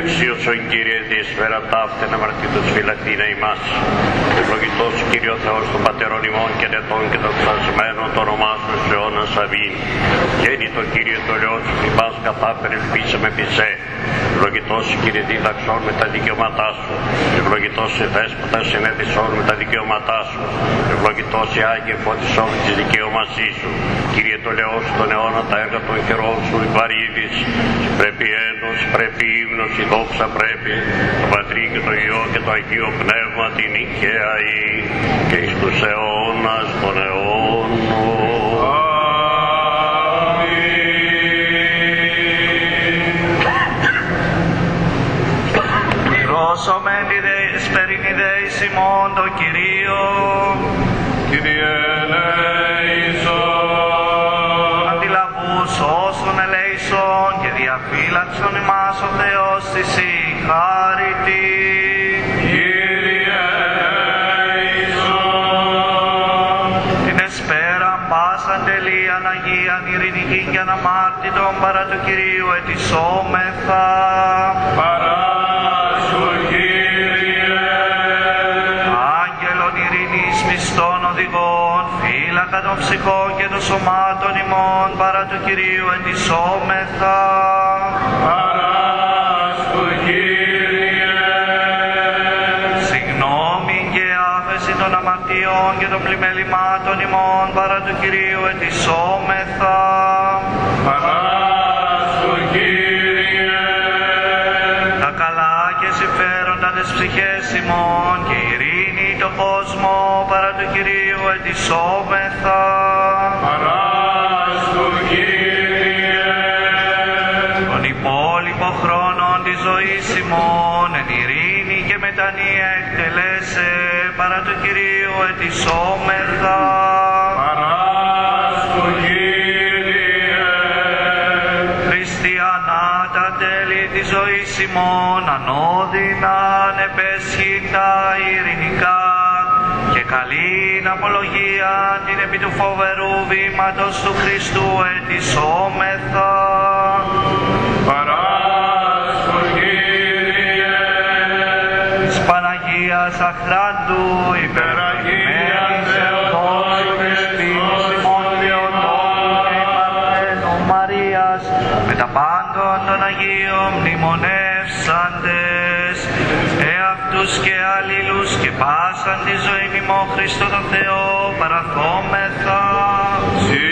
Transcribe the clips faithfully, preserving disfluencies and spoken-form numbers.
Αξίωσον Κύριε διεσφαίρα ταύτεν αμαρτήτως φυλακτήνε ημάς. Ευλογητός Κύριο Θεός των Πατερών ημών και νετών και δοξασμένων το όνομά σου σε αιώνας αμήν. Γέννητο Κύριε το Υιός σου θυμάς καθά περελπίσαμε πισέ. Ευλογητός Κύριε δίδαξον με τα δικαιώματά σου. Ευλογητός σε δέσποτα συνέδισον με τα δικαιώματά σου. Ευλογητός σε Άγιε φώτισον με τις δικαιώμασή σου. Κύριε το Λεό σου τον αιώνα τα έργα των χερών σου υπαρήδης. Πρέπει ένος, πρέπει ύμνος, η δόξα πρέπει. Το Πατρί και το Υιό και το Αγίο Πνεύμα την νικαία ή και εις τους αιώνας των αιώνων. Δώσομεν τη δεσπερινή δέης ημών το Κυρίο. Κύριε ελέησον. Αντιλαβούς όσων ελέησον και διαφύλαξον ημάς ο Θεός της η χάρητη. Κύριε ελέησον. Την εσπέραν πάσαν τελείαν Αγίαν ειρηνική και αναμάρτητον παρά του Κυρίου ετισόμεθα. Παρά σου, Κύριε. Άγγελον ειρήνης πιστών οδηγών, φύλακα των ψυχών και των σωμάτων ημών παρά του Κυρίου ετισόμεθα. Παρά σου, Κύριε. Συγγνώμη και άφεση των αμαρτιών και των πλημελημάτων ημών παρά του Κυρίου ετισόμεθα. Παρά σου, Κύριε. Τα καλά και συμφέροντα τις ψυχές ημών και η ειρήνη το κόσμο παρά του Κυρίου ετισόμεθα. Παρά σου, Κύριε. Τον υπόλοιπο χρόνο της ζωής ημών εν ειρήνη και μετανία εκτελέσε παρά του Κυρίου ετισόμεθα. Παρά σου, Κύριε. Χριστιανά τα τέλη της ζωής ημών ανώδυνα ανεπέσχυτα ειρηνικά και καλήν απολογία την επί του φοβερού βήματος του Χριστού ετισόμεθα. Παρά σου, Κύριε. Της Παναγίας Αχράντου υπεραγίας Θεοτός Χριστίνης ημών Θεοτόκου και υπαρθένου Μαρίας με τα πάντων των Αγίων μνημονεύσαντες εαυτούς και αλλήλους και πάσαν τη ζωή ημών Χριστό τον Θεό παραθόμεθα. Συ,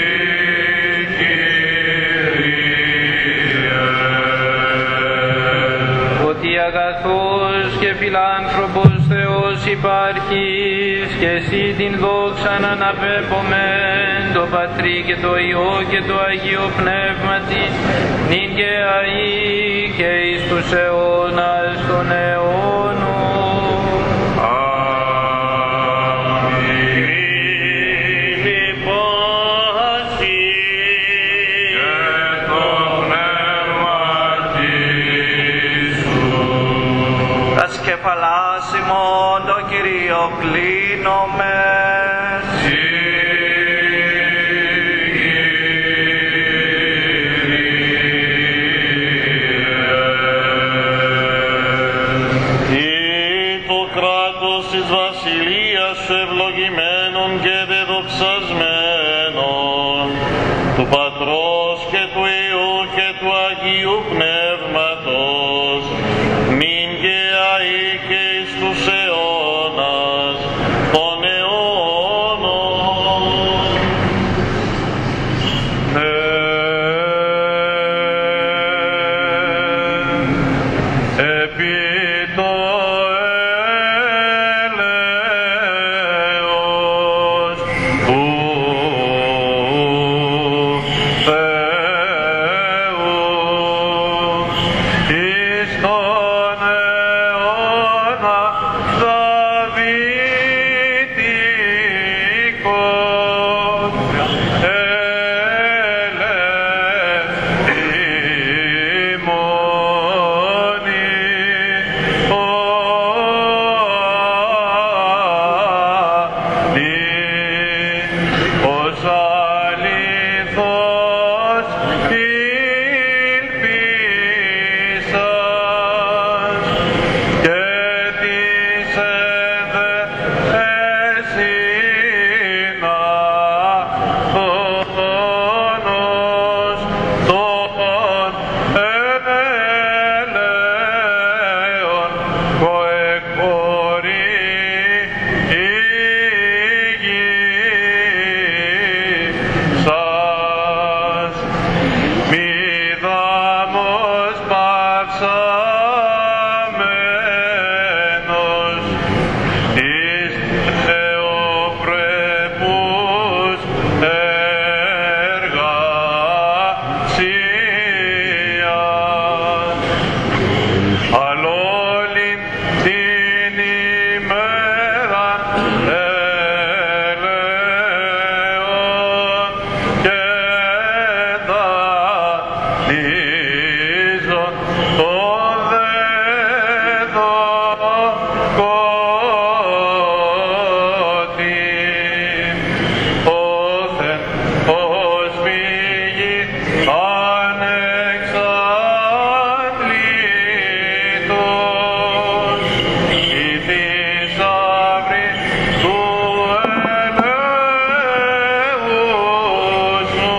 Κύριε. Ότι αγαθός και φιλάνθρωπος Θεός υπάρχεις και εσύ την δόξαν αναπέμπομεν το Πατρί και το Υιό και το Αγίο Πνεύματι νυν και αεί και εις τους αιώνας των αιώνων. Κεφαλάς ημών το Κύριο κλείνομαι. Ή το κράτος της βασιλείας σου ευλογημένων και δεδοξασμένων του Πατρός και του Υιού και του Αγίου Πνεύματος νυν και αεί και εις τους αιώνας των αιώνων. εις θεοπρεπούς εργασίας. Αλλά όλη την ημέρα ελέον και δανείζω το δεδοκότη. Όθεν ως μηγή ανεξάντλητος, η θησαύρη του ελέους μου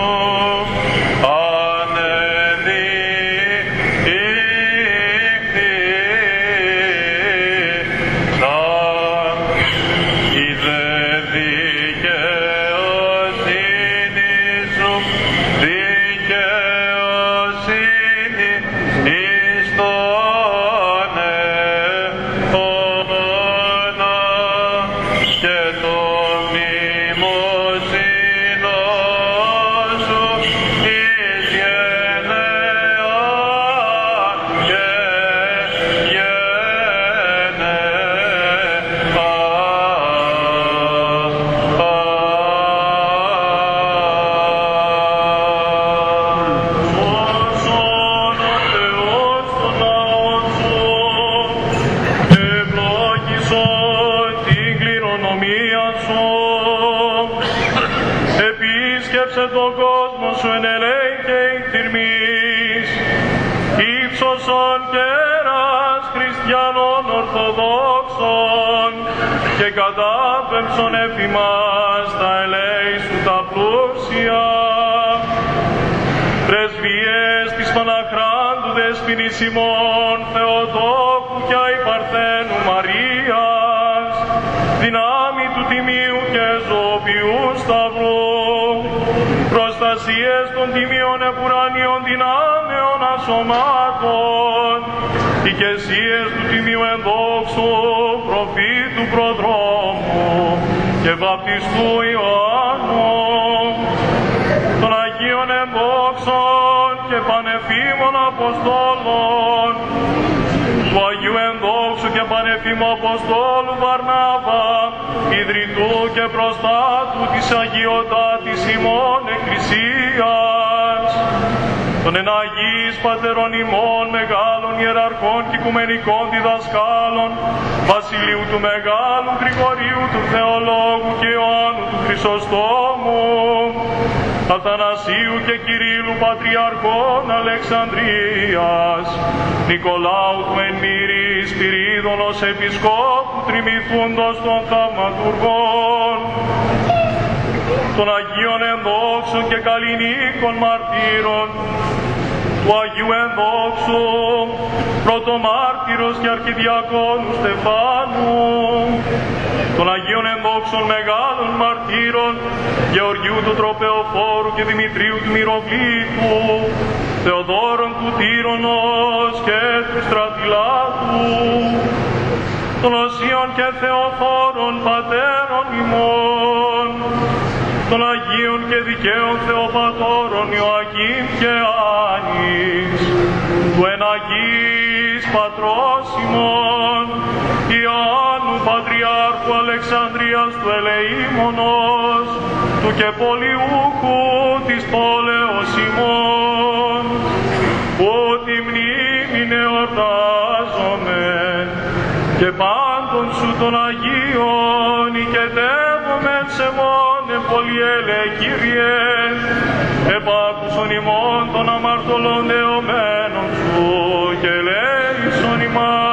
ανεδείχθησαν. Η δε δικαιοσύνη σου, δικαιοσύνη εις τον αιώνα, και το μνημοσύνο σου εις γενεά και Όσον ο Θεός των λαών σου ευλόγησον την κληρονομία σου, επίσκεψε τον κόσμο σου εν ελέη και εν τιρμής, ύψωσον κέρας χριστιανών ορθοδόξων και κατάπεμψον επί μας τα ελέη σου τα πλούσια. Πρεσβείες της Παναχράντου Δεσποινής ημών Θεοτόκου και Αϊπαρθένου Μαρίας, δυνάμει του Τιμίου και ζωοποιού Σταυρού, προστασίες των τιμίων επουρανίων δυνάμεων ασωμάτων, οικεσίες του Τιμίου ενδόξου προφήτου προδρόμου και βαπτιστού Ιωάννου, των Αγίων ενδόξων και πανεφήμων Αποστόλων, του Αγίου ενδόξου και πανεφήμου Αποστόλου Βαρνάβα, ιδρυτού και προστάτου της Αγιωτάτης ημών Εκκλησίας, των εν Αγίης Πατερών ημών μεγάλων ιεραρχών και οικουμενικών διδασκάλων, Βασιλείου του Μεγάλου, Γρηγορίου του Θεολόγου και Ιωάννου του Χρυσοστόμου, Αθανασίου και Κυρίλλου Πατριαρχών Αλεξανδρίας, Νικολάου του εν Μύρη, Σπυρίδωνος Επισκόπου Τριμηθούντος των Θαυματουργών, των Αγίων ενδόξων και καλλινίκων μαρτύρων, του Αγίου ενδόξου πρωτομάρτυρος και αρχιδιακόνου Στεφάνου, των Αγίων ενδόξων μεγάλων μαρτύρων Γεωργίου του Τροπεοφόρου και Δημητρίου του Μυροβλήτου, Θεοδόρων του Τύρονος και του Στρατιλάτου, των Οσίων και Θεοφόρων πατέρων ημών, των Αγίων και δικαίων Θεοπατώρων Ιωακήμ και Άνης, του εν Αγίης Πατρός ημών Ιωάννου Πατριάρχου Αλεξανδρίας του Ελεήμονος, του και πολιούχου της πόλεως ημών, που τη μνήμην εορτάζομεν και πάντων σου των Αγίων οικετεύομεν σε μόνε πολυέλε Κύριε, επάκουσον ημών των αμαρτωλών δεωμένων σου και ελέησον ημάς.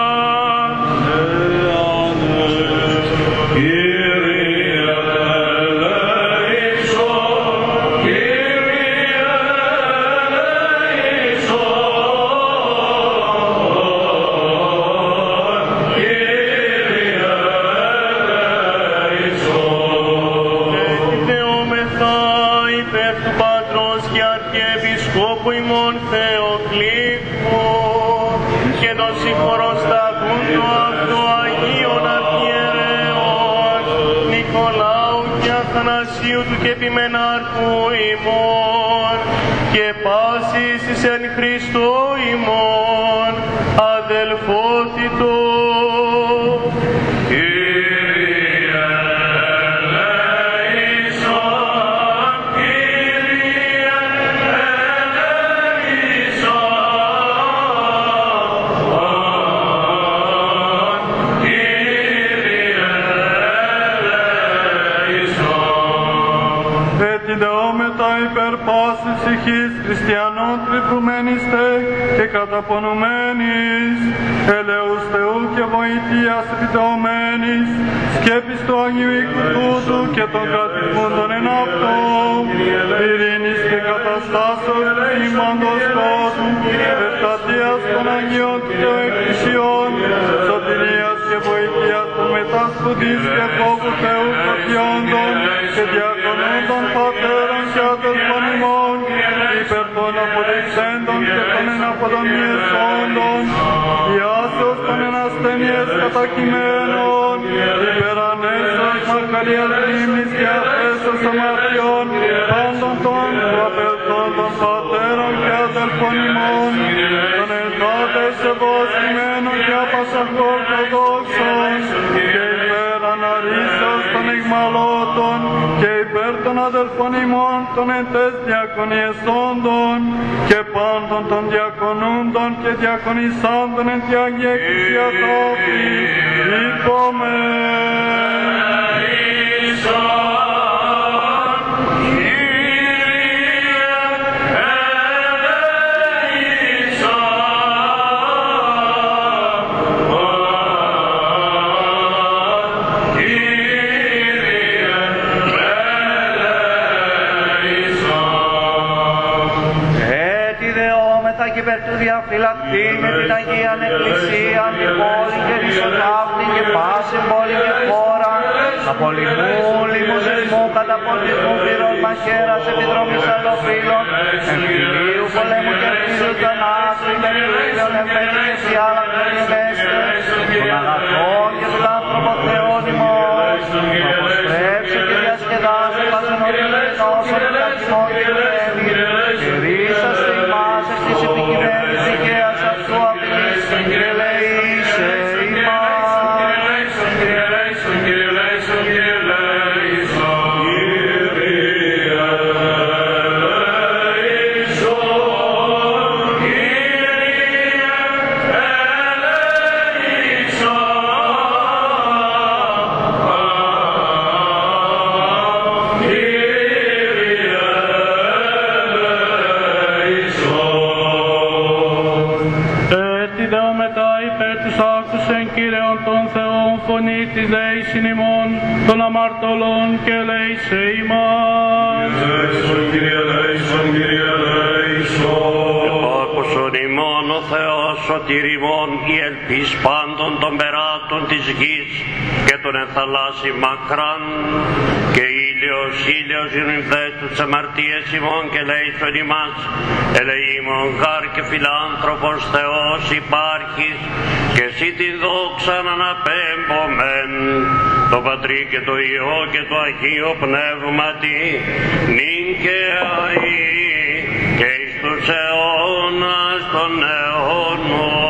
και των συγχωρών σταθούν του αυτού Αγίων Αρχιερέων Νικολάου και Αθανασίου του και επιμενάρχου ημών και πάσης εις εν Χριστώ ημών αδελφότητο. Υπέρ πάσης ψυχής χριστιανών τριφρουμένιστε και καταπονουμένης, ελεούς Θεού και βοηθείας επιτεωμένης, σκέπης του Αγίου οίκου τούτου και των κατοικούντων εν αυτό, ειρήνης και καταστάσεως του ημάντος κόσμου, ευσταθίας των Αγίων και εκκλησιών, σωτηρίας και βοηθείας των μετασπουδής και φόβου Θεού προτιόντων και διακονούντων πατέρων και αδελφών ημών, υπέρ των απολυξέντων και των εναποδομιεσόντων, ιάσεως των ενασθενειές κατακειμένων, υπέρ ανέσεως μακαρίας μνήμης και αφέσεως αμαρτιών, πάντων των προαπελθών των πατέρων και αδελφών ημών, των ελθόντες ευωσκημένων και απασαχορθοδόξων, και υπέρ αναρρήσεως των ηγμαλώτων, και υπέρ των αδελφών ημών των εντές διακονιεσόντων και πάντων των διακονούντων και διακονισάντων εν τη Αγία Εκκλησία ταύτη, είπομεν. υπέρ του διαφυλακτή με την Αγίαν Εκκλησία, την πόλη και ρισοτάφτη και πάση πόλη και χώρα, απολυμού, λιμουζισμού, καταποντισμού, πυρών μαχαίρας, επιδρομής αλλοφύλων, εμφυλίου, πολέμου και εμφύλιου θανάσου, υπερφύλων, ευφέλιες ή άλλα κρυμμέστες, των αγαθών και των άνθρωπων θεών ημών, που αποστρέψει και διασκεδάσει πασενότητες όσων καθημών και βρέμει, και ρίσαστε ημάς εκ της επικειμένης δικαίας αυτού απειλής, και ελεήσε ημάς. Φωνή της λέησιν ημών των αμαρτωλών και λέησε ημάς. Λέησον, Κύριε, λέησον, Κύριε, λέησον. Άκουσον ημών ο Θεός σωτήρ ημών, η ελπίς πάντων των περάτων της γης και των ενθαλάσσι μακράν, και ήλιος, ήλιος ειρηνδέτου τις αμαρτίες ημών και λέησον ημάς. Ελεήμων γάρ και φιλάνθρωπος Θεός υπάρχεις, και εσύ την δόξαν αναπέμπομεν, το Πατρί και το Υιό και το Αγίο Πνεύματι, νυν και αεί και εις τους αιώνας των αιώνων.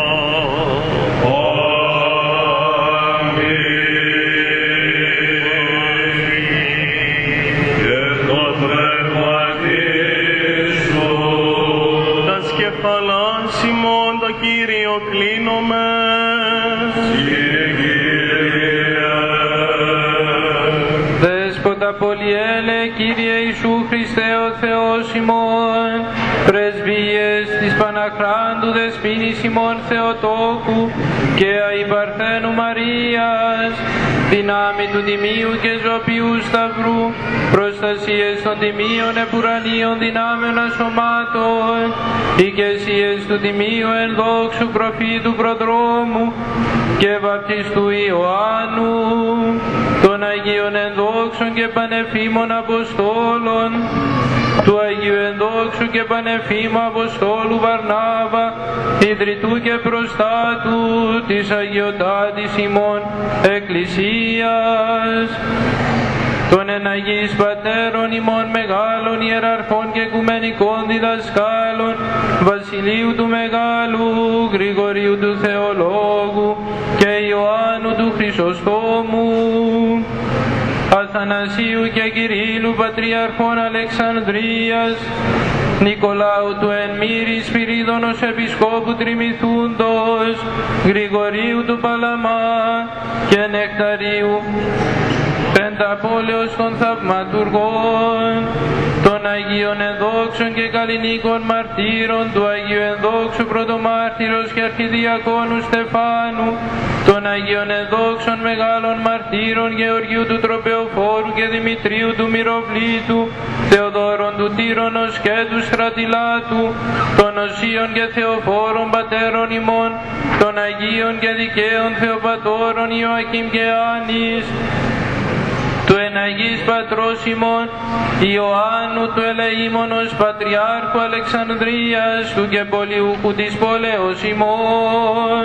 Κύριο κλείνομαι. Δέσποτα πολυέλε, Κύριε Ιησού Χριστέ ο Θεός ημών, πρεσβείες της Παναχράντου Δεσποίνης ημών Θεοτόκου και αϊπαρθένου Μαρίας, δυνάμει του Τιμίου και Ζωπιού Σταυρού, προστασίες των Τιμίων επουρανίων δυνάμεων ασωμάτων, οικεσίες του Τιμίου εν δόξου προφήτου προδρόμου και βαπτιστού Ιωάννου, των Αγίων ενδόξων και πανεφήμων Αποστόλων, του Αγίου Ενδόξου και Πανεφήμου Αποστόλου Βαρνάβα, ιδρυτού και προστάτου της Αγιωτάτης ημών Εκκλησίας, των εναγείς πατέρων ημών μεγάλων ιεραρχών και οικουμενικών διδασκάλων, Βασιλείου του Μεγάλου, Γρηγορίου του Θεολόγου και Ιωάννου του Χρυσοστόμου, Αθανασίου και Κυρίλλου Πατριαρχών Αλεξανδρίας, Νικολάου του Ενμύρη Σπυρίδωνος Επισκόπου Τριμηθούντος, Γρηγορίου του Παλαμά και Νεκταρίου Πενταπόλεως των Θαυματουργών, των Αγίων Ενδόξων και Καλλινίκων Μαρτύρων, του Αγίου Ενδόξου Πρωτομάρτυρος και Αρχιδιακόνου Στεφάνου, των Αγίων Ενδόξων Μεγάλων Μαρτύρων Γεωργίου του Τροπεοφόρου και Δημητρίου του Μυροβλήτου, Θεοδόρων του Τύρονος και του Στρατιλάτου, των Οσίων και Θεοφόρων Πατέρων ημών, των Αγίων και Δικαίων Θεοπατώρων Ιωακήμ και Άνης, του εναγείς πατρός ημών Ιωάννου του Ελεήμονος Πατριάρχου Αλεξανδρίας, του και πολιούχου της πόλεως ημών,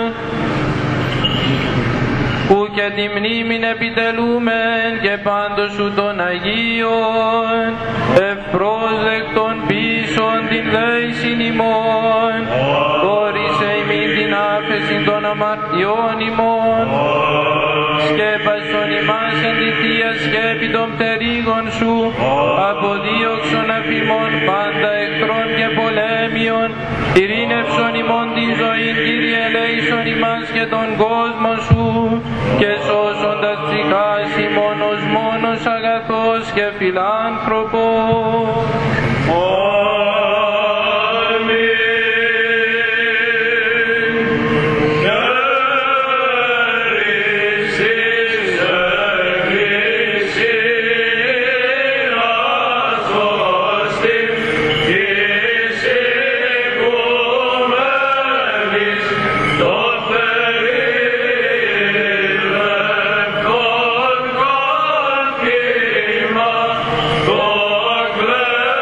που και τη μνήμην επιτελούμεν και πάντως σου των Αγίων, ευπρόσδεκτον πίσων την δέησιν ημών, χώρισε ημίν την άφεση των αμαρτιών ημών, σκέπασον ημάς εν τη Θεία σκέπη των πτερίγων σου, αποδίωξον αφημών πάντα εχθρών και πολέμιων, ειρήνευσον ημών την ζωήν, Κύριε ελέησον ημάς και τον κόσμο σου, και σώσοντας ψυχάς ημών ως μόνος αγαθός και φιλάνθρωπος. God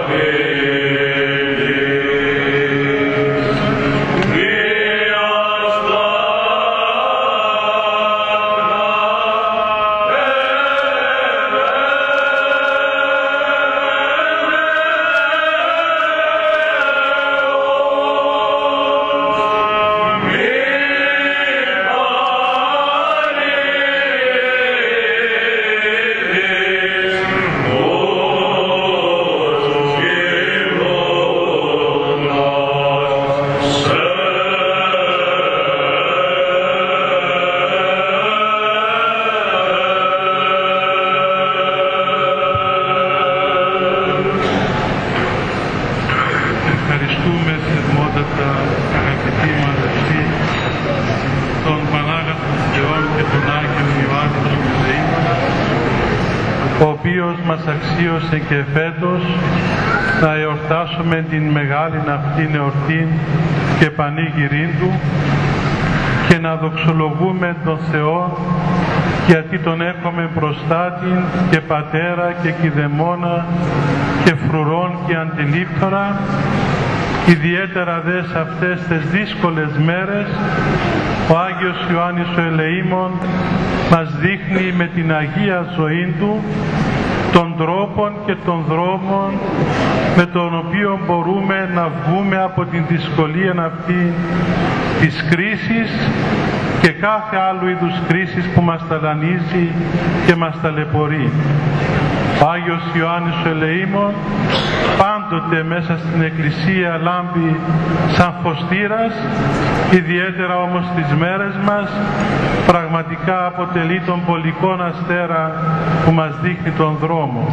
αξίωσε και φέτος να εορτάσουμε την μεγάλη αυτή εορτή και πανήγυρήν Του και να δοξολογούμε τον Θεό γιατί Τον έχουμε προστάτη και Πατέρα και Κηδεμόνα και Φρουρών και Αντιλήπτορα, ιδιαίτερα δε σε αυτές τις δύσκολες μέρες ο Άγιος Ιωάννης ο Ελεήμων μας δείχνει με την Αγία ζωή Του των τρόπων και των δρόμων με τον οποίο μπορούμε να βγούμε από την δυσκολία αυτή της κρίσης και κάθε άλλου είδους κρίσης που μας ταλανίζει και μας ταλαιπωρεί. Ο Άγιος Ιωάννης ο Ελεήμων πάντοτε μέσα στην Εκκλησία λάμπει σαν φωστήρας, ιδιαίτερα όμως τις μέρες μας πραγματικά αποτελεί τον πολικόν αστέρα που μας δείχνει τον δρόμο.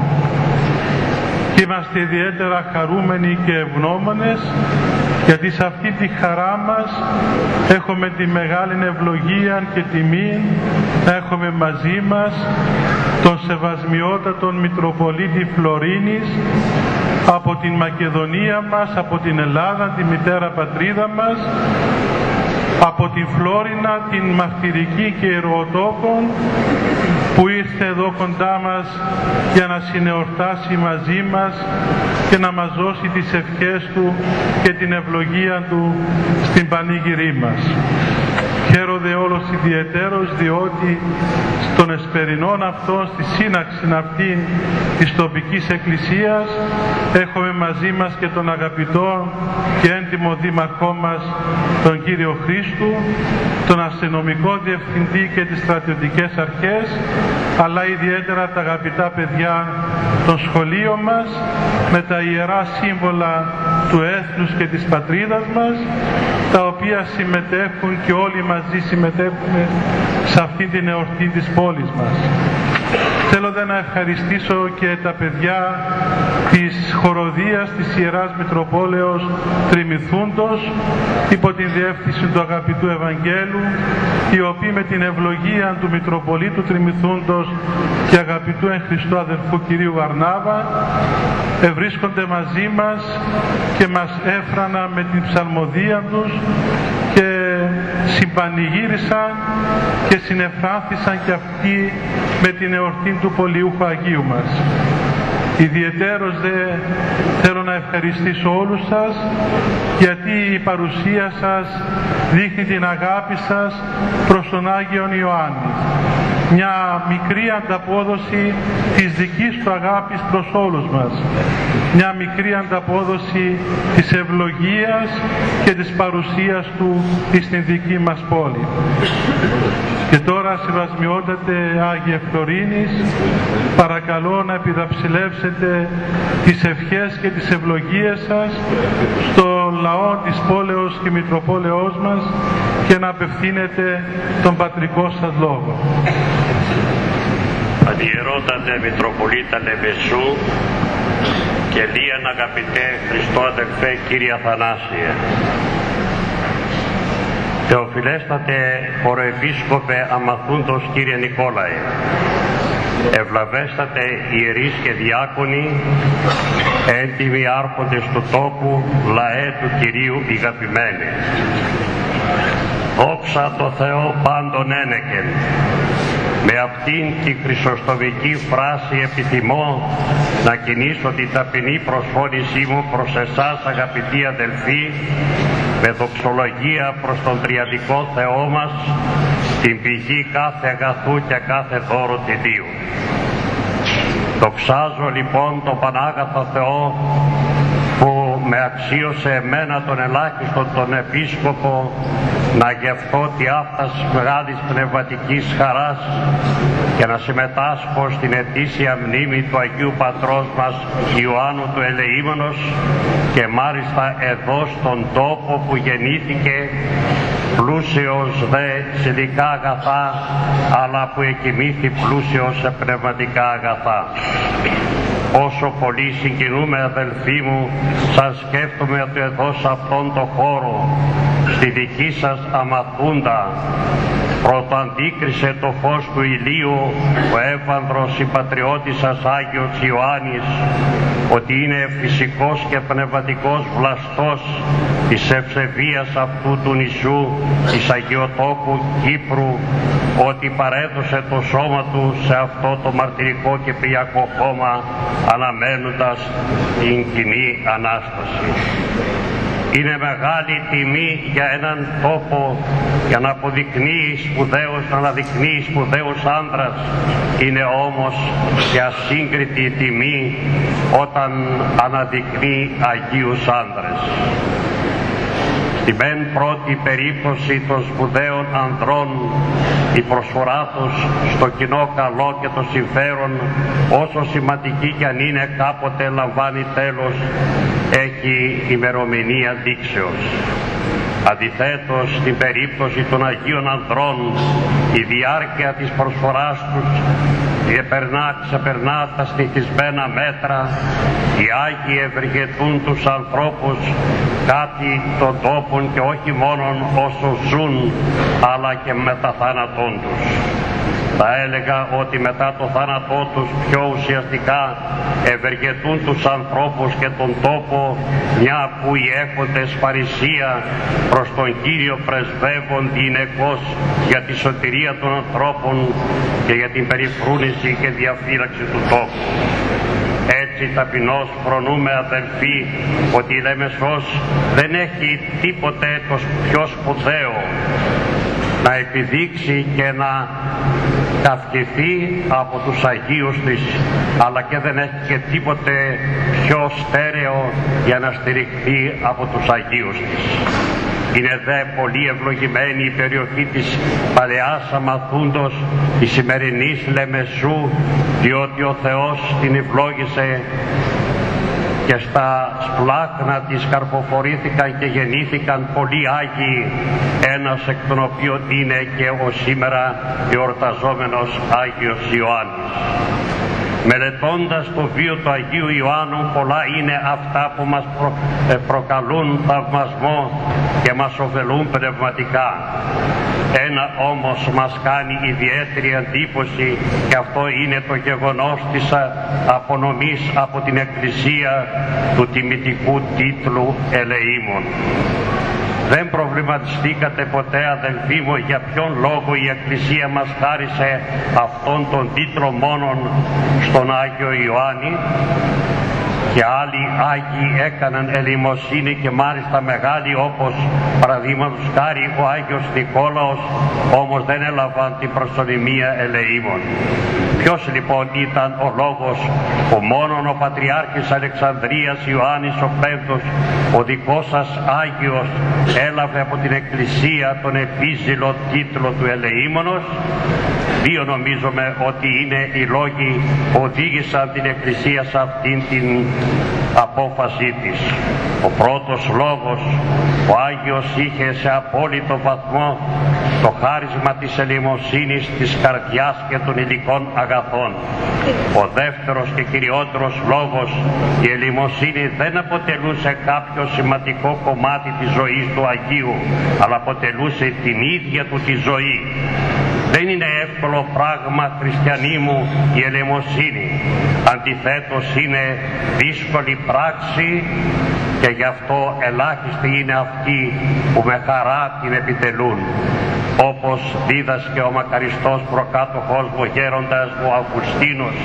Και είμαστε ιδιαίτερα χαρούμενοι και ευγνώμονες γιατί σε αυτή τη χαρά μας έχουμε τη μεγάλη ευλογία και τιμή να έχουμε μαζί μας τον Σεβασμιότατον Μητροπολίτη Φλωρίνης από την Μακεδονία μας, από την Ελλάδα, τη μητέρα πατρίδα μας, από την Φλόρινα, την μαρτυρική και ιεροοτόκον που ήρθε εδώ κοντά μας για να συνεορτάσει μαζί μας και να μας δώσει τις ευχές Του και την ευλογία Του στην πανήγυρή μας. Χαίρομαι όλος ιδιαιτέρως διότι στον εσπερινόν αυτό, στη σύναξη αυτή της τοπικής εκκλησίας έχουμε μαζί μας και τον αγαπητό και έντιμο δήμαρχό μας τον κύριο Χρήστου, τον αστυνομικό διευθυντή και τις στρατιωτικές αρχές, αλλά ιδιαίτερα τα αγαπητά παιδιά των σχολείων μας με τα ιερά σύμβολα του έθνους και της πατρίδας μας, τα οποία συμμετέχουν και όλοι μαζί συμμετέχουμε σε αυτή την εορτή της πόλης μας. Θέλω δε να ευχαριστήσω και τα παιδιά της χοροδίας της Ιεράς Μητροπόλεως Τριμηθούντος υπό την διεύθυνση του αγαπητού Ευαγγέλου, οι οποίοι με την ευλογία του Μητροπολίτου Τριμηθούντος και αγαπητού εν Χριστώ αδελφού κυρίου Βαρνάβα ευρίσκονται μαζί μας και μας έφρανα με την ψαλμοδία τους και συμπανηγύρισαν και συνεφράνθησαν και αυτοί με την εορτή του Πολιούχου Αγίου μας. Ιδιαιτέρως δε θέλω να ευχαριστήσω όλους σας γιατί η παρουσία σας δείχνει την αγάπη σας προς τον Άγιον Ιωάννη. Μια μικρή ανταπόδοση της δικής του αγάπης προς όλους μας. Μια μικρή ανταπόδοση της ευλογίας και της παρουσίας του στην δική μας πόλη. Και τώρα, Σεβασμιότατε Άγιε Φλωρίνης, παρακαλώ να επιδαψιλεύσετε τις ευχές και τις ευλογίες σας στο λαό της πόλεως και Μητροπόλεως μας και να απευθύνετε τον πατρικό σας λόγο. Αντιερώτατε Μητροπολίτα Λεμεσού και λίαν αγαπητέ Χριστό αδελφέ Κύριε Αθανάσιε, Θεοφιλέστατε Χωροεπίσκοπε Αμαθούντος Κύριε Νικόλαε, ευλαβέστατε ιερείς και διάκονοι, έντιμοι άρχοντες του τόπου, λαέ του Κυρίου ηγαπημένε. Δόξα τω Θεώ πάντων ένεκεν. Με αυτήν τη χρυσοστομική φράση επιθυμώ να κινήσω την ταπεινή προσφώνησή μου προς εσάς, αγαπητοί αδελφοί, με δοξολογία προς τον τριαδικό Θεό μας, την πηγή κάθε αγαθού και κάθε δώρο τιμίου. Δοξάζω λοιπόν τον Πανάγαθο Θεό που με αξίωσε εμένα τον ελάχιστον τον επίσκοπο να γευτώ τη αυτάς μεγάλης πνευματικής χαράς και να συμμετάσχω στην ετήσια μνήμη του Αγίου Πατρός μας Ιωάννου του Ελεήμονος, και μάλιστα εδώ στον τόπο που γεννήθηκε, πλούσιος δε σε υλικά αγαθά, αλλά που εκοιμήθη πλούσιος σε πνευματικά αγαθά. Όσο πολύ συγκινούμε, αδελφοί μου, σαν σκέφτομαι ότι εδώ σε αυτόν τον χώρο, στη δική σας αμαθούντα, πρωτοαντίκρισε το φως του ηλίου ο εύανδρος συμπατριώτης σας Άγιος Ιωάννης, ότι είναι φυσικός και πνευματικός βλαστός της ευσεβίας αυτού του νησού, της Αγιοτόπου Κύπρου, ότι παρέδωσε το σώμα του σε αυτό το μαρτυρικό και πιακό χώμα, αναμένοντας την κοινή Ανάσταση. Είναι μεγάλη τιμή για έναν τόπο για να αποδεικνύει σπουδαίος, να αναδεικνύει σπουδαίος άνδρας. Είναι όμως και ασύγκριτη τιμή όταν αναδεικνύει Αγίους άνδρες. Στην μεν πρώτη περίπτωση των σπουδαίων ανδρών, η προσφορά τους στο κοινό καλό και το συμφέρον, όσο σημαντική κι αν είναι, κάποτε λαμβάνει τέλος, έχει ημερομηνία δείξεως. Αντιθέτως, στην περίπτωση των Αγίων Ανδρών, η διάρκεια της προσφοράς τους διεπερνά, ξεπερνά τα συνηθισμένα μέτρα. Οι Άγιοι ευεργετούν τους ανθρώπους κάτι των τόπων και όχι μόνον όσο ζουν, αλλά και μετά θάνατόν τους. Θα έλεγα ότι μετά το θάνατό τους πιο ουσιαστικά ευεργετούν τους ανθρώπους και τον τόπο, μια που οι έχοντες παρησία προς τον Κύριο πρεσβεύουν διηνεκώς για τη σωτηρία των ανθρώπων και για την περιφρούνηση και διαφύλαξη του τόπου. Έτσι ταπεινώς φρονούμε, αδελφοί, ότι η Λεμεσός δεν έχει τίποτε το πιο σπουδαίο να επιδείξει και να καυχηθεί από τους Αγίους της, αλλά και δεν έχει και τίποτε πιο στέρεο για να στηριχθεί από τους Αγίους της. Είναι δε πολύ ευλογημένη η περιοχή της Παλαιάς Αμαθούντος, της σημερινής Λεμεσού, διότι ο Θεός την ευλόγησε και στα σπλάχνα της καρποφορήθηκαν και γεννήθηκαν πολλοί Άγιοι, ένας εκ των οποίων είναι και ο σήμερα εορταζόμενος Άγιος Ιωάννης. Μελετώντας το βίο του Αγίου Ιωάννου, πολλά είναι αυτά που μας προ, ε, προκαλούν θαυμασμό και μας ωφελούν πνευματικά. Ένα όμως μας κάνει ιδιαίτερη εντύπωση, και αυτό είναι το γεγονός της απονομής από την Εκκλησία του τιμητικού τίτλου ελεήμων. Δεν προβληματιστήκατε ποτέ, αδελφοί μου, για ποιον λόγο η Εκκλησία μας χάρισε αυτόν τον τίτλο μόνον στον Άγιο Ιωάννη? Και άλλοι Άγιοι έκαναν ελεημοσύνη, και μάλιστα μεγάλοι, όπως παραδείγματος χάρη ο Άγιος Νικόλαος, όμως δεν έλαβαν την προστονημία ελεήμων. Ποιος λοιπόν ήταν ο λόγος που μόνον ο Πατριάρχης Αλεξανδρίας Ιωάννης ο Πέμπτος, ο δικός σας Άγιος, έλαβε από την Εκκλησία τον επίζηλο τίτλο του ελεήμονος? Δύο νομίζουμε ότι είναι οι λόγοι που οδήγησαν την Εκκλησία σε αυτήν την απόφασή της. Ο πρώτος λόγος, ο Άγιος είχε σε απόλυτο βαθμό το χάρισμα της ελεημοσύνης, της καρδιάς και των υλικών αγαθών. Ο δεύτερος και κυριότερος λόγος, η ελεημοσύνη δεν αποτελούσε κάποιο σημαντικό κομμάτι της ζωής του Αγίου, αλλά αποτελούσε την ίδια του τη ζωή. Δεν είναι εύκολο πράγμα, χριστιανοί μου, η ελεημοσύνη. Αντιθέτως είναι δύσκολη πράξη, και γι' αυτό ελάχιστοι είναι αυτοί που με χαρά την επιτελούν, όπως δίδασκε ο μακαριστός προκάτοχός μου γέροντας ο Αυγουστίνος,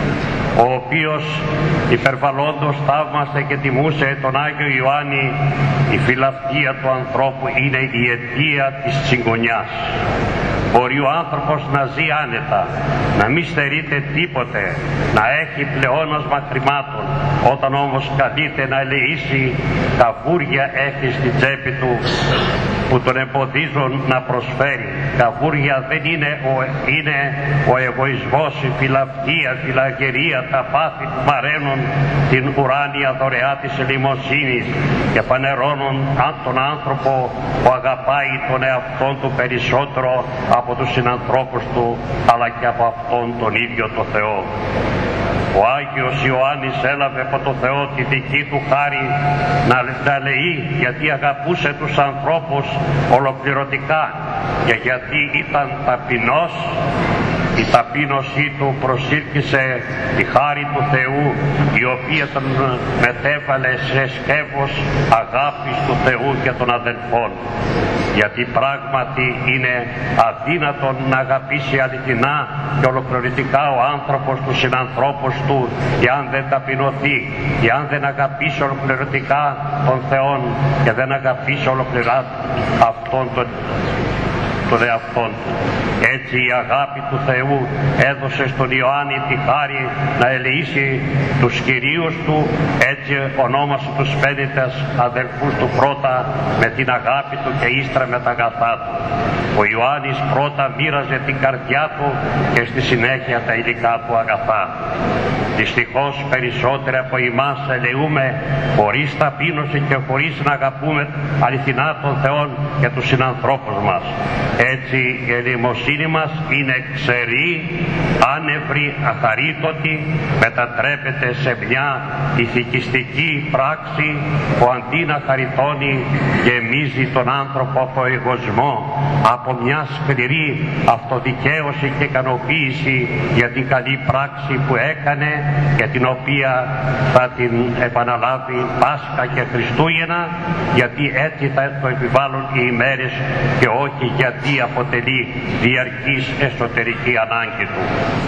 ο οποίος υπερβαλλόντος θαύμασε και τιμούσε τον Άγιο Ιωάννη. Η φιλαυτία του ανθρώπου είναι η αιτία της συγκονιάς. Μπορεί ο άνθρωπος να ζει άνετα, να μην στερείται τίποτε, να έχει πλεόνασμα χρημάτων, όταν όμως καλείται να ελεήσει, καβούρια έχει στην τσέπη του που τον εμποδίζουν να προσφέρει. Καβούρια δεν είναι ο, είναι ο εγωισμός, η φιλαυτία, η φιλαγερία, τα πάθη που μαραίνουν την ουράνια δωρεά της ελεημοσύνης και φανερώνουν τον άνθρωπο που αγαπάει τον εαυτόν του περισσότερο από τους συνανθρώπους του, αλλά και από αυτόν τον ίδιο το Θεό. Ο Άγιος Ιωάννης έλαβε από το Θεό τη δική του χάρη να, να λέει, γιατί αγαπούσε τους ανθρώπους ολοκληρωτικά και γιατί ήταν ταπεινός. Η ταπείνωσή του προσήλκησε τη χάρη του Θεού, η οποία τον μετέβαλε σε σκεύος αγάπης του Θεού και των αδελφών. Γιατί πράγματι είναι αδύνατον να αγαπήσει αληθινά και ολοκληρωτικά ο άνθρωπος τους συνανθρώπους του, εάν δεν ταπεινωθεί, εάν δεν αγαπήσει ολοκληρωτικά τον Θεόν και δεν αγαπήσει ολοκληρά αυτόν τον τον εαυτόν. Έτσι η αγάπη του Θεού έδωσε στον Ιωάννη τη χάρη να ελεήσει τους κυρίους του, έτσι ονόμασε τους πένητες αδελφούς του πρώτα με την αγάπη του και ύστερα με τα αγαθά του. Ο Ιωάννης πρώτα μοίραζε την καρδιά του και στη συνέχεια τα υλικά του αγαθά. Δυστυχώς περισσότεροι από εμάς ελεούμε χωρίς ταπείνωση και χωρίς να αγαπούμε αληθινά τον Θεό και τους συνανθρώπους μας. Έτσι η ελεημοσύνη μας είναι ξερή, άνευρη, αχαρίτωτη, μετατρέπεται σε μια ηθικιστική πράξη που αντί να χαριτώνει γεμίζει τον άνθρωπο από εγωισμό, από μια σκληρή αυτοδικαίωση και ικανοποίηση για την καλή πράξη που έκανε και την οποία θα την επαναλάβει Πάσχα και Χριστούγεννα, γιατί έτσι θα το επιβάλλουν οι ημέρες και όχι γιατί αποτελεί διαρκής εσωτερική ανάγκη του.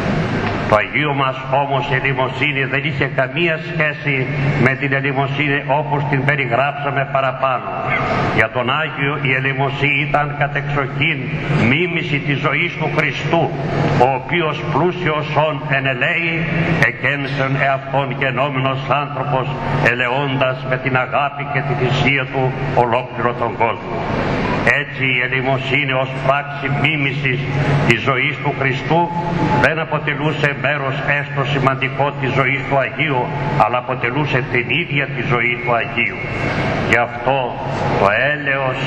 Το Αγίο μας όμως η ελεημοσύνη δεν είχε καμία σχέση με την ελεημοσύνη όπως την περιγράψαμε παραπάνω. Για τον Άγιο η ελεημοσύνη ήταν κατεξοχήν μίμηση της ζωής του Χριστού, ο οποίος πλούσιος όν ενελέει, εκένσεν εαυτόν γενόμενος άνθρωπος, ελεώντας με την αγάπη και τη θυσία του ολόκληρο τον κόσμο. Έτσι η ελεημοσύνη ως πράξη μίμησης της ζωής του Χριστού δεν αποτελούσε μέρος έστω σημαντικό της ζωής του Αγίου, αλλά αποτελούσε την ίδια τη ζωή του Αγίου. Γι' αυτό το έλεος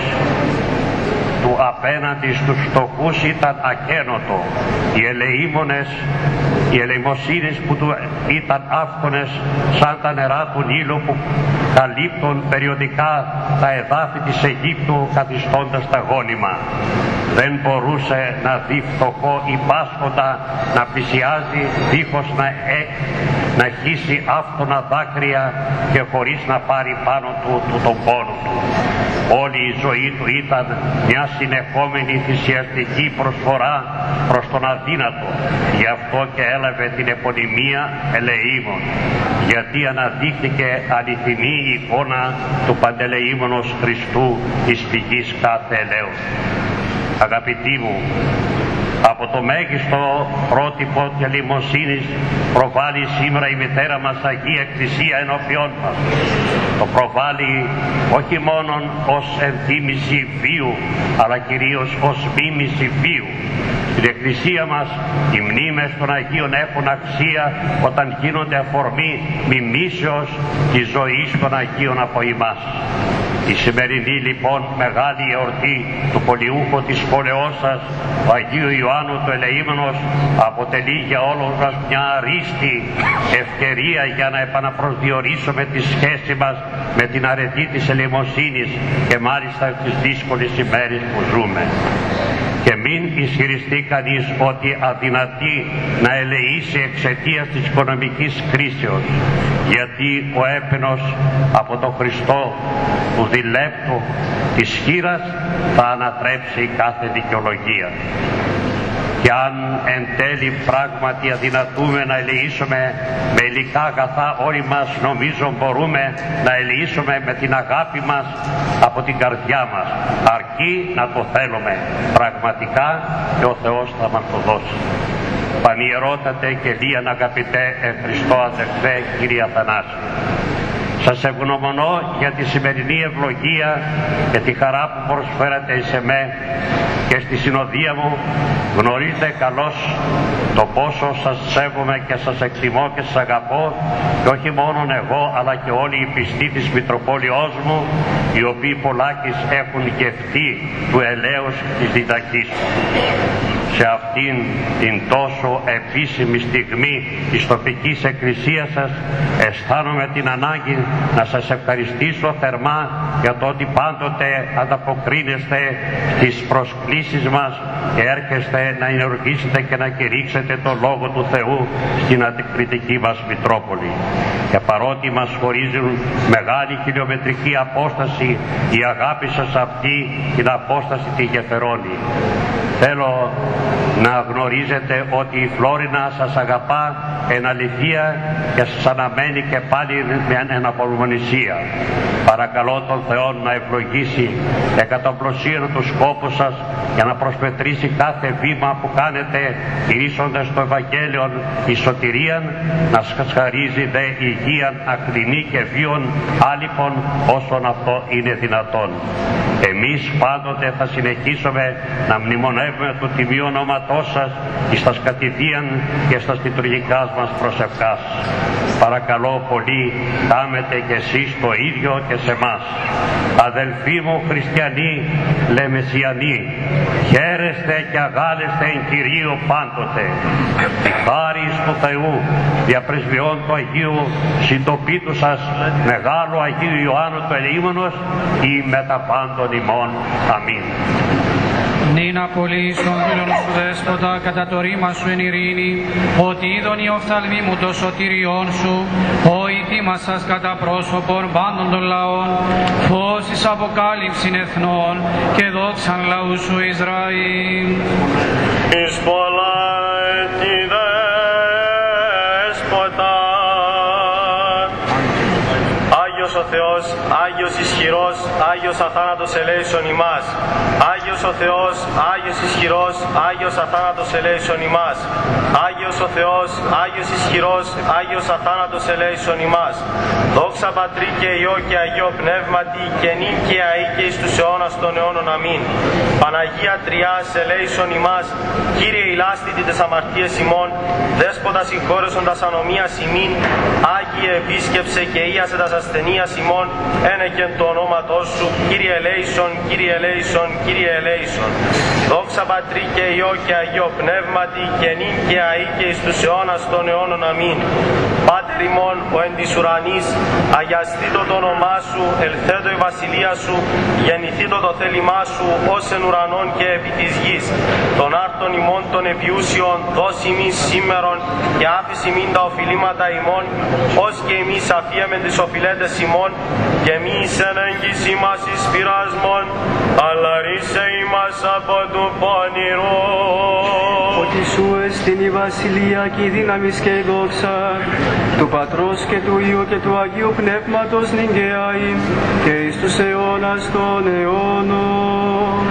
του απέναντι στους φτωχούς ήταν ακένοτο. Οι ελεήμονες, οι ελεημοσύνες που του ήταν άφθονες σαν τα νερά του Νείλου που καλύπτουν περιοδικά τα εδάφη της Αιγύπτου καθιστώντας τα γόνιμα. Δεν μπορούσε να δει φτωχό ή πάσχοντα να πλησιάζει δίχως να, ε, να χύσει άφθονα δάκρυα και χωρίς να πάρει πάνω του, του τον πόνο του. Όλη η ζωή του ήταν μια συνεχόμενη θυσιαστική προσφορά προς τον αδύνατο. Γι' αυτό και έλαβε την επωνυμία ελεήμων, γιατί αναδείχθηκε αληθινή εικόνα του παντελεήμονος Χριστού της πηγής κάθε ελέους. Αγαπητοί μου, από το μέγιστο πρότυπο της ελεημοσύνης προβάλλει σήμερα η μητέρα μας Αγία Εκκλησία ενώπιόν μας. Το προβάλλει όχι μόνον ως ενθύμηση βίου, αλλά κυρίως ως μίμηση βίου. Στην Εκκλησία μας οι μνήμες των Αγίων έχουν αξία όταν γίνονται αφορμή μιμήσεως της ζωής των Αγίων από εμάς. Η σημερινή λοιπόν μεγάλη εορτή του πολιούχου της πόλεώς σας, του Αγίου Ιωάννου του Ελεήμονος, αποτελεί για όλους μας μια αρίστη ευκαιρία για να επαναπροσδιορίσουμε τη σχέση μας με την αρετή της ελεημοσύνης και μάλιστα τις δύσκολες ημέρες που ζούμε. και μην ισχυριστεί κανείς ότι αδυνατεί να ελεήσει εξαιτίας της οικονομικής κρίσεως, γιατί ο έπαινος από τον Χριστό του δειλέπτου της χήρας θα ανατρέψει κάθε δικαιολογία. Και αν εν τέλει πράγματι αδυνατούμε να ελεήσουμε με υλικά αγαθά, όλοι μας νομίζω μπορούμε να ελεήσουμε με την αγάπη μας από την καρδιά μας, αρκεί να το θέλουμε πραγματικά και ο Θεός θα μας το δώσει. Πανιερότατε και λίαν αγαπητέ εν Χριστώ αδελφέ κύριε Αθανάση, σας ευγνωμονώ για τη σημερινή ευλογία και τη χαρά που προσφέρατε εις εμέ και στη συνοδεία μου. Γνωρίζετε καλώς το πόσο σας σέβομαι και σας εκτιμώ και σας αγαπώ, και όχι μόνο εγώ αλλά και όλοι οι πιστοί της Μητροπόλεως μου, οι οποίοι πολλάκις έχουν γευτεί του ελέους της διδαχής μου. Σε αυτήν την τόσο επίσημη στιγμή της τοπικής εκκλησίας σας αισθάνομαι την ανάγκη να σας ευχαριστήσω θερμά για το ότι πάντοτε ανταποκρίνεστε στις προσκλήσεις μας και έρχεστε να ενεργήσετε και να κηρύξετε το Λόγο του Θεού στην αντικριτική μας Μητρόπολη. Και παρότι μας χωρίζουν μεγάλη χιλιομετρική απόσταση, η αγάπη σας αυτή την απόσταση τη γεφερώνει. Θέλω να γνωρίζετε ότι η Φλόρινα σας αγαπά εν αληθεία και σας αναμένει και πάλι με εναπομονησία. Παρακαλώ τον Θεό να ευλογήσει εκ των πλουσίων του σκόπου σας για να προσπετρήσει κάθε βήμα που κάνετε κηρύσσοντας το Ευαγγέλιο η σωτηρίαν, να σας χαρίζει δε υγείαν ακτινή και βίων άλιπων όσον αυτό είναι δυνατόν. Εμείς πάντοτε θα συνεχίσουμε να μνημονεύουμε το τιμίο ονόματός σας εις τα κατηδίαν και στα λειτουργικά μας προσευχάς. Παρακαλώ πολύ, κάμετε κι εσείς το ίδιο και σε μας. Αδελφοί μου χριστιανοί, λεμεσιανοί, χαίρεστε και αγάλεστε εν Κυρίω πάντοτε. Η χάρη του Θεού διαπρεσβειών του Αγίου συντοπίτου σας μεγάλο Αγίου Ιωάννου του Ελεήμονος ή μετά πάντων ημών. Αμήν. Νυν απολύεις των φίλων σου δέσποτα κατά το ρήμα σου εν ειρήνη, ότι είδον η οφθαλμή μου το σωτηριόν σου, ο ητήμασας κατά πρόσωπον πάντων των λαών, φως εις αποκάλυψην εθνών και δόξαν λαού σου Ισραήλ. Εις πολλά έτη δέσποτα, Άγιος ο Θεός, Άγιος ισχυρός, Άγιος αθάνατος ελέησον ημάς. Άγιος ο Θεός, Άγιος ισχυρός, Άγιος αθάνατος ελέησον ημάς. Άγιος ο Θεός, Άγιος ισχυρός, Άγιος αθάνατος ελέησον ημάς. Δόξα Πατρί και Υιό και Αγίο Πνεύματι και νυν και αεί και εις τους αιώνας των αιώνων. Αμήν. Παναγία Τριάς ελέησον ημάς. Κύριε ηλάστητη τες αμαρτίες ημών, Δέσποτα συγχώρεσον τας ανομίας ημίν. Άγιε επίσκεψε και ίασε τας ασθενείας ημών, ένεκεν το ονόματός σου. Κύριε ελέησον, Κύριε ελέησον, Κύριε ελέησον. Δόξα Πατρί και Υιό και Αγίο Πνεύματι και νυν και αεί και εις τους αιώνας των αιώνων. Αμήν. Πάτερ ημών ο εν της ουρανής, αγιαστήτω το όνομά σου, ελθέτω η βασιλεία σου, γεννηθήτω το θέλημά σου, ως εν ουρανών και επί της γης. Των άρτων ημών των επιούσιων, δώσει ημίς σήμερον και άφηση μην τα οφειλήματα ημών, ως και εμείς αφίεμεν τις οφειλέτες ημών, και μη εις εν έγγυση μας εις πειρασμόν, αλλά ρίσε ημάς από του πονηρού. Ότι σου εστιν η βασιλεία και η δύναμις και η δόξα, του Πατρός και του Υιού και του Αγίου Πνεύματος νυν και αεί, και εις τους αιώνας των αιώνων.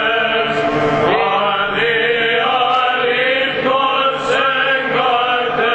Amen.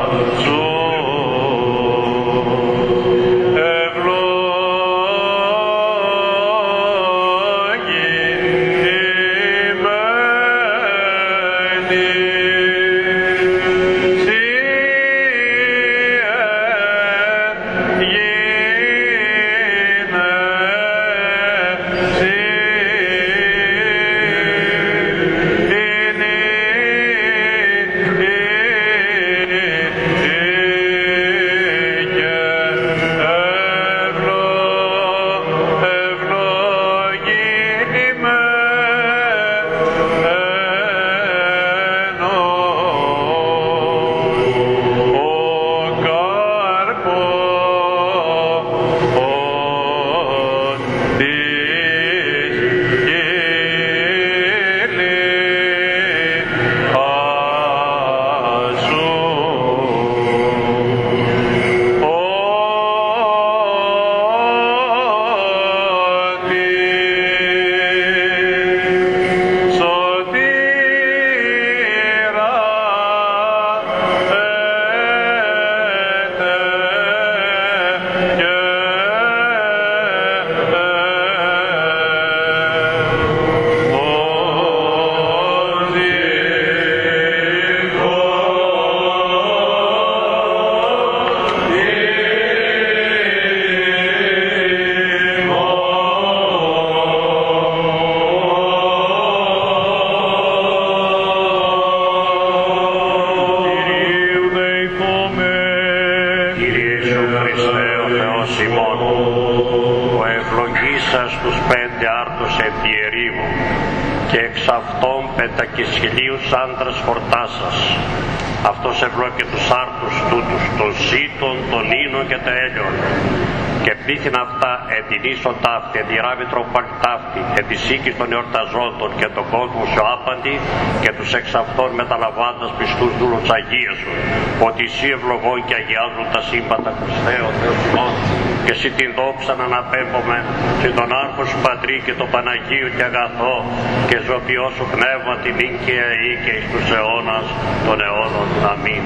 και εξ αυτών πεντακισχυλίους άντρας φορτάσας. Αυτός ευλόγε τους άρτους τούτους, των ζήτων, των ίνων και τα έλιων. Και πλήθην αυτά ετινήσον ταύτη, εντυράβητρο παλτάφτη, ετισίκης των εορταζόντων και τον κόσμο σου άπαντη και τους εξ αυτών μεταλαμβάνοντας πιστούς δούλους Αγίας σου, ότι εσύ ευλογών και αγιάζουν τα σύμπαντα Χριστέ ο Θεός ημών, και εσύ την δόξα να αναπέμπομαι σε τον άρχο σου Πατρί και το Παναγίου και αγαθό και ζωοποιό σου πνεύμα την νίκαια ή και εις τους αιώνας των αιώνων. Αμήν.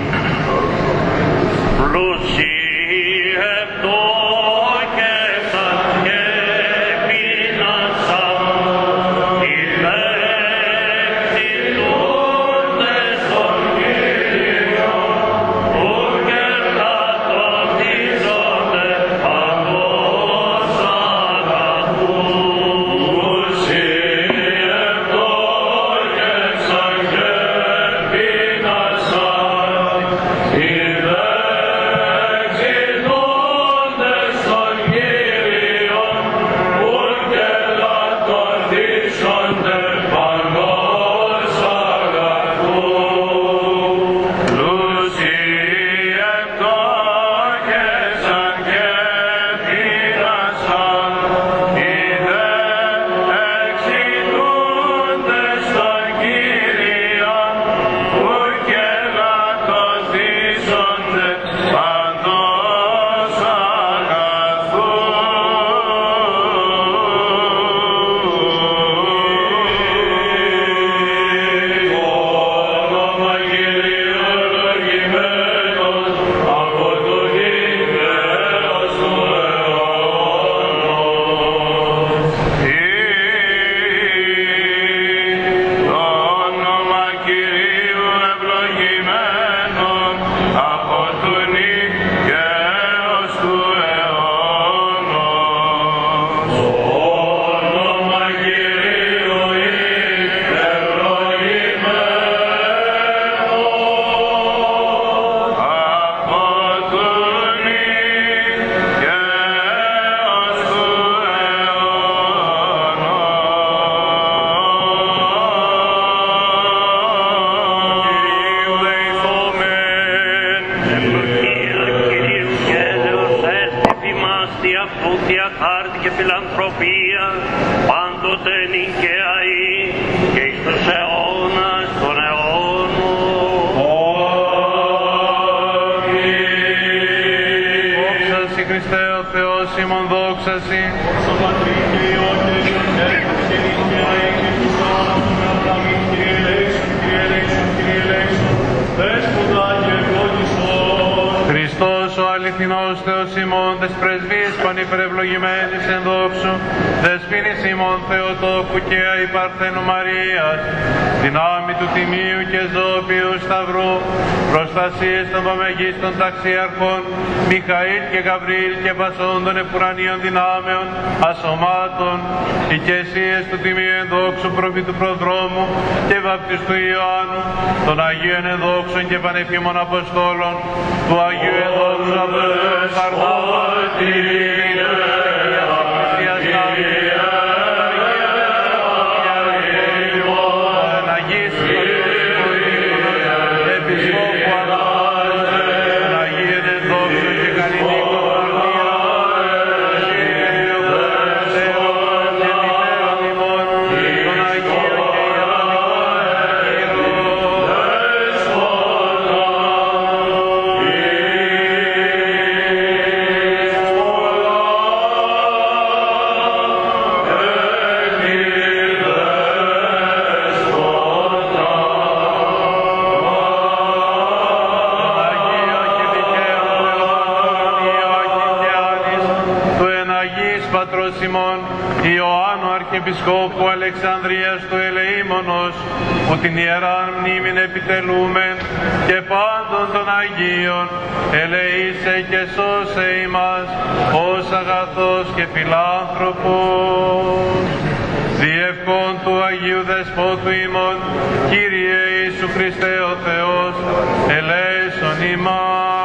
Πλούσιοι Δέσποτα και ευλόγησον αληθινός Θεός ημών, τες πρεσβείες πανυπερευλογημένης εν δόξου, δεσποίνης ημών Θεοτόκου και αϊπαρθένου Μαρίας, δυνάμει του Τιμίου και Ζώπιου Σταυρού, προστασίες των παμεγίστων ταξιαρχών, Μιχαήλ και Γαβρίλ και πασών των επουρανίων δυνάμεων, ασωμάτων, οικεσίες του Τιμίου ενδόξου προφήτου προδρόμου και βαπτιστού Ιωάννου, των Αγίων ενδόξων και πανεφήμων Αποστόλων, του Αγίου ενδόξου Αποστόλου Καρδού, Ιωάννου Αρχιεπισκόπου Αλεξανδρίας του Ελεήμονος, που την ιεράν μνήμην επιτελούμεν και πάντων των Αγίων, ελεήσε και σώσε ημάς ως αγαθός και φιλάνθρωπος. Διευκόν του Αγίου Δεσπότου ημών, Κύριε Ιησού Χριστέ ο Θεός, ελέησον ημάς.